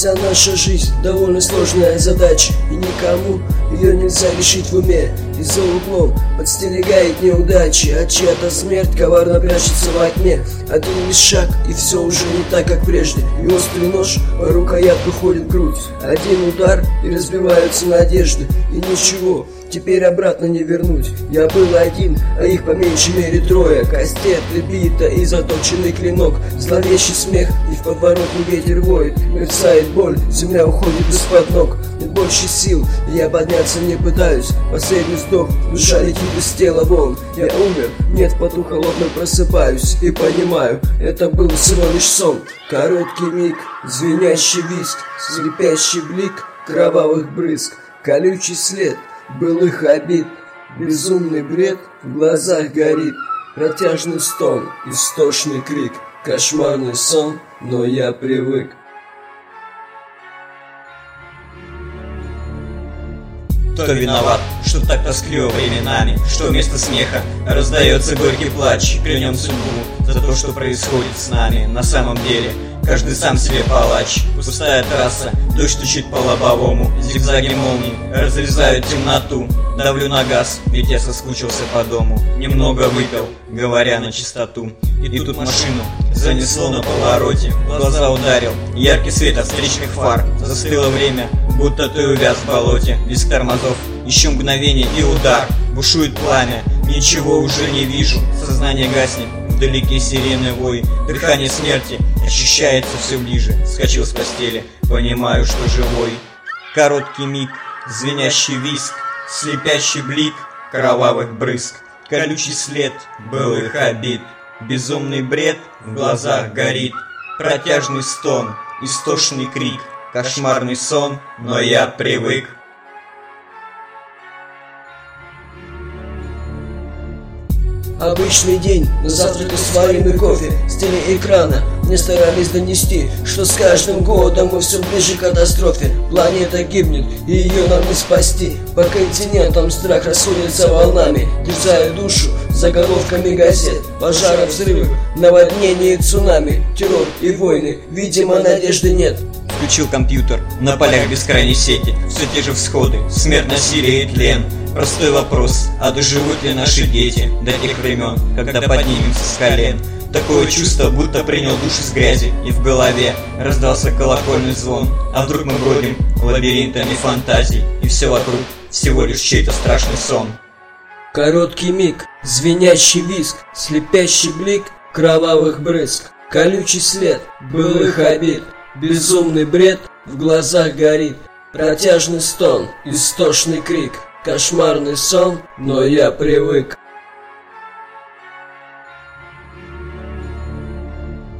Вся наша жизнь довольно сложная задача, и никому ее нельзя решить в уме. И за углом подстерегает неудачи, а чья-то смерть коварно прячется во тьме. Один лишь шаг, и все уже не так, как прежде, и острый нож по рукоятку ходит грудь. Один удар, и разбиваются надежды, и ничего теперь обратно не вернуть. Я был один, а их по меньшей мере трое. Костей отлепита и заточенный клинок, зловещий смех, и в подворотне ветер воет. Мерцает боль, земля уходит из-под ног. Нет больше сил, и я подняться не пытаюсь. Последний вздох, душа летит из тела вон. Я умер, нет, в поту холодно просыпаюсь и понимаю, это был всего лишь сон. Короткий миг, звенящий визг, слепящий блик кровавых брызг, колючий след былых обид, безумный бред в глазах горит, протяжный стон, истошный крик, кошмарный сон, но я привык. Кто виноват, что так тоскливо временами, что вместо смеха раздается горький плач, клянем судьбу за то, что происходит с нами. На самом деле каждый сам себе палач. Пустая трасса, дождь стучит по лобовому, зигзаги молний разрезают темноту. Давлю на газ, ведь я соскучился по дому. Немного выпил, говоря на чистоту. И тут машину занесло на повороте, в глаза ударил яркий свет от встречных фар. Застыло время, будто ты увяз в болоте. Визг тормозов, еще мгновение и удар. Бушует пламя, ничего уже не вижу. Сознание гаснет, вдалеке сирены вой. Дыхание смерти ощущается все ближе. Вскочил с постели, понимаю, что живой. Короткий миг, звенящий визг, слепящий блик кровавых брызг, колючий след былых обид, безумный бред в глазах горит, протяжный стон, истошный крик, кошмарный сон, но я привык. Обычный день, на завтрак сварим и кофе с телеэкрана. Мне старались донести, что с каждым годом мы все ближе к катастрофе. Планета гибнет, и ее нам не спасти. По континентам страх расходится волнами, терзая душу заголовками газет. Пожары, взрывы, наводнения и цунами, террор и войны, видимо, надежды нет. Включил компьютер, на полях бескрайней сети все те же всходы, смерть, насилие и тлен. Простой вопрос, а доживут ли наши дети до тех времен, когда поднимемся с колен? Такое чувство, будто принял душ из грязи, и в голове раздался колокольный звон. А вдруг мы бродим лабиринтами фантазий, и все вокруг всего лишь чей-то страшный сон. Короткий миг, звенящий визг, слепящий блик кровавых брызг, колючий след былых обид, безумный бред в глазах горит, протяжный стон, истошный крик, кошмарный сон, но я привык.